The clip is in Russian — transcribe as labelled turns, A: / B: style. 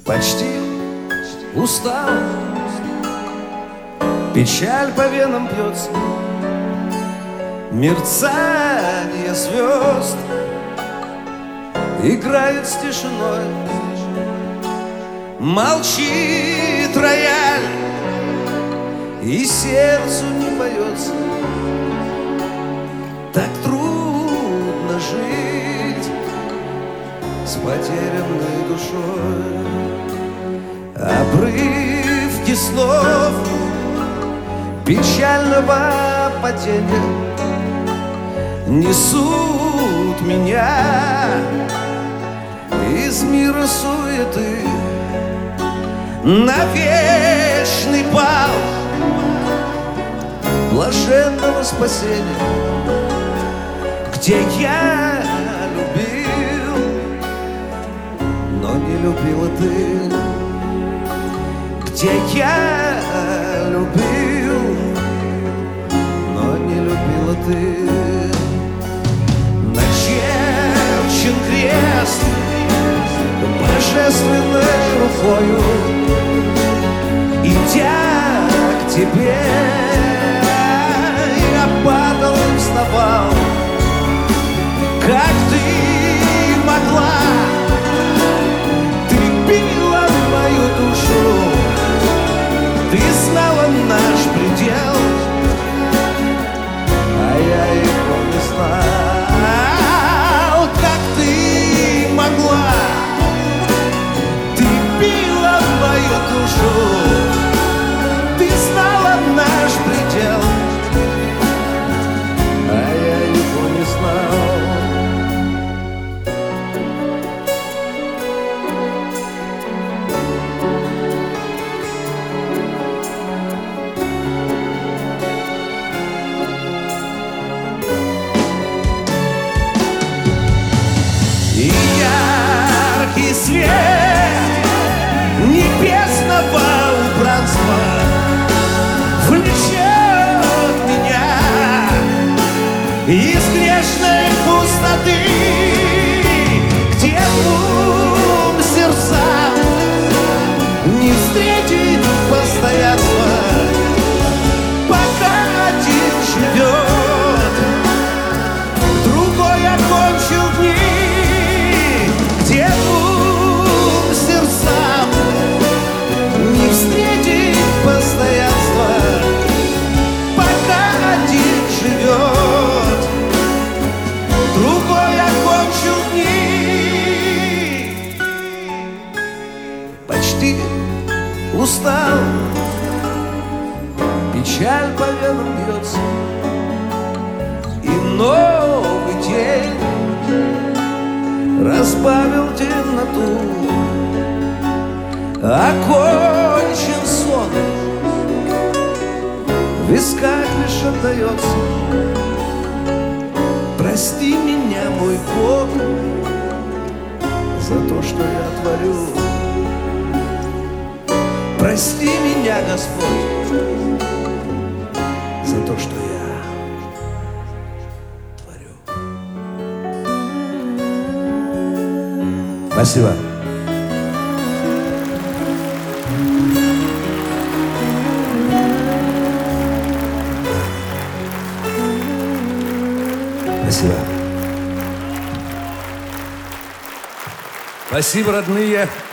A: Почти устал, печаль по венам бьется, мерцание звезд играет с тишиной. Молчит рояль, и сердцу не поется. Так трудно жить с потерянной душой. Обрывки слов печального падения несут меня из мира суеты на вечный бал блаженного спасения, где я любил, но не любила ты, где я любил, но не любила ты. Начерчен крест божественной рукою, идя к тебе, я падал и вставал. Как ты могла, ты била мою душу, ты знала наш предел, а я его не знал. Как ты могла, ты била мою душу, ты знала наш предел, а я его не знал. И яркий свет небесного убранства влечет меня из грешной пустоты, где двум сердцам не встретить постоянства, пока один живет, другой окончил дни. Где двум сердцам не встретить постоянства, пока один живет, другой окончил дни. Почти устал, печаль по венам бьется, и новый день разбавил темноту. Окончен сон, в висках лишь отдается. Прости меня, мой Бог, за то, что я творю. Прости меня, Господь, за то, что я творю. Спасибо. Спасибо. Спасибо, родные.